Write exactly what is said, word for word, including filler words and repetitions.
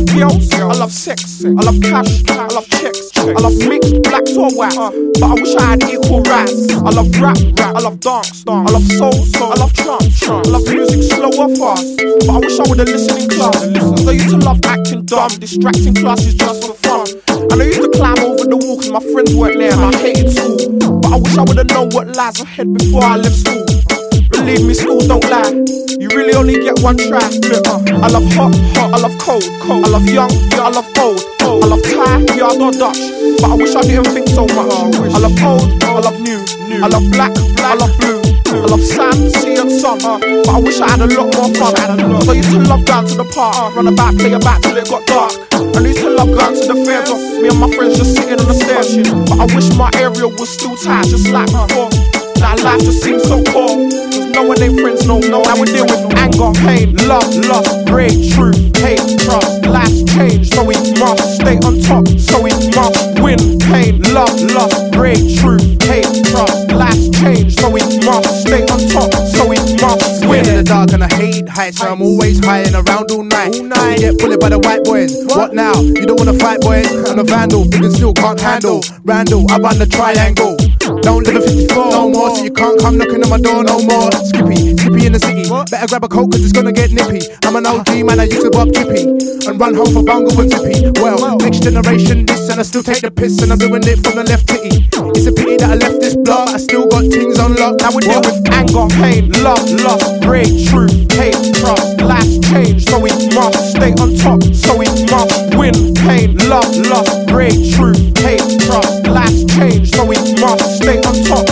love girls, I love sex, I love cash, I love checks, I love mixed blacks or whites, but I wish I had equal rights. I love rap, I love dance, I love soul, I love trance, I love music slow or fast, but I wish I would've listened in class. Cause I used to love acting dumb, distracting classes just for fun. And I used to climb over the wall cause my friends weren't there and I hated school. But I wish I would've known what lies ahead before I left school. Believe me, school don't lie, you really only get one try. I love hot, hot, I love cold, cold. I love young, yeah, I love old, old. I love Thai, yeah, I know Dutch, but I wish I didn't think so much. I love old, I love new, I love black, I love blue, I love sand, sea and sun, but I wish I had a lot more fun. Cause I used to love going to the park, run about, play about till it got dark. And I used to love going to the fairs, me and my friends just sitting on the stairs. But I wish my area was still tight, just like before. Now life just seems so cold, cause no one ain't friends no more. Now we deal with anger, pain, love, lust, rage, truth, hate, trust. Life's changed, so we must stay on top, so we must win. Pain, love, lust, rage, truth, hate, trust. Life's changed, so we must stay on top, so we must win. In the dark and I hate heights, so I'm always high and around all night. All night. Get bullied by the white boys. What? What now? You don't wanna fight, boys? I'm a vandal, big and still can't handle. Randall, I run the triangle. Don't live at fifty-four no more, so you can't come knocking on my door no more. Skippy, Skippy in the city. What? Better grab a coat cause it's gonna get nippy. I'm an O G man, I used to bob chippy and run home for bungle and zippy. Well, well, next generation this and I still take the piss and I'm doing it from the left titty. It's a pity that I left this block, I still got things on lock. Now we deal with anger, pain, love, lust, rage, truth, hate, trust. Life's changed, so we must stay on top, so we must win. Pain, love, lust, rage, truth, hate, trust. Life's changed, so we must stay on top,